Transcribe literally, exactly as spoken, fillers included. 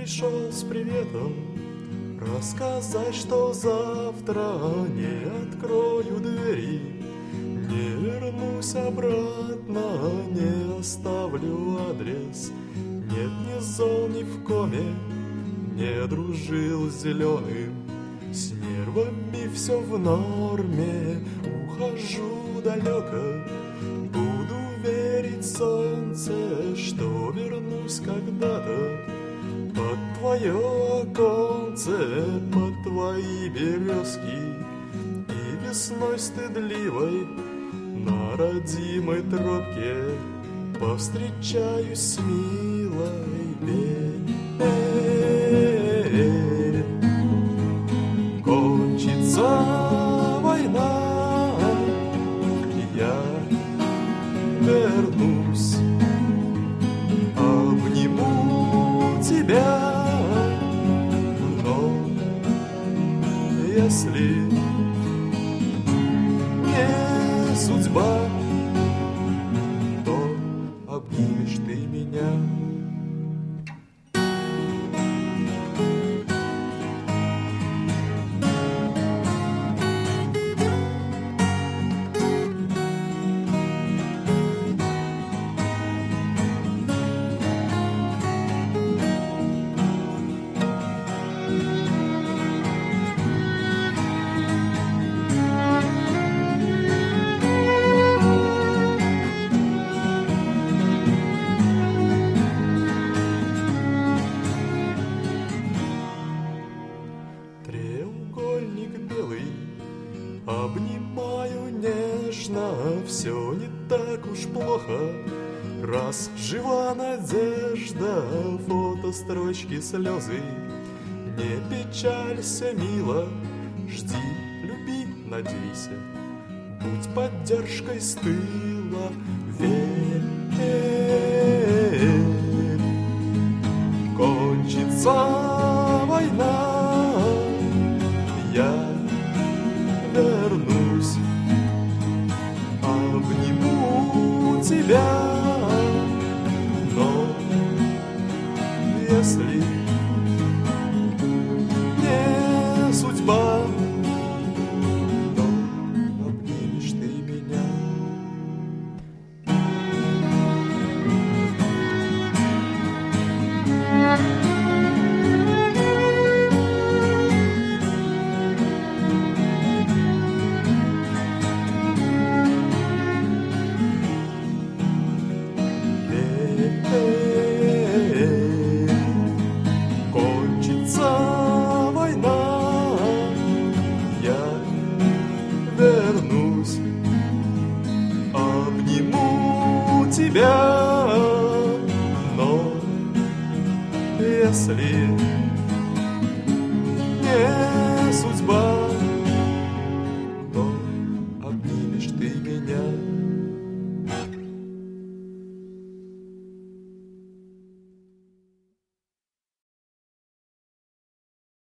пришел с приветом рассказать, что завтра не открою двери, не вернусь обратно, не оставлю адрес. Нет, не зол, ни в коме, не дружил с зеленым. С нервами все в норме, ухожу далеко. Буду верить солнце, что вернусь когда-то под твое оконце, под твои березки. И весной стыдливой на родимой тропке повстречаюсь с милой Верой. Кончится война, я вернусь, обниму тебя, но если не судьба, то обнимешь ты меня. Треугольник белый обнимаю нежно, все не так уж плохо, раз жива надежда, фотострочки, слезы. Не печалься, мила, жди, люби, надейся, будь поддержкой с тыла, верь. Кончится война, я вернусь, обниму тебя, но если не судьба, то обнимешь ты меня. Кончится война, я вернусь, обниму тебя, но если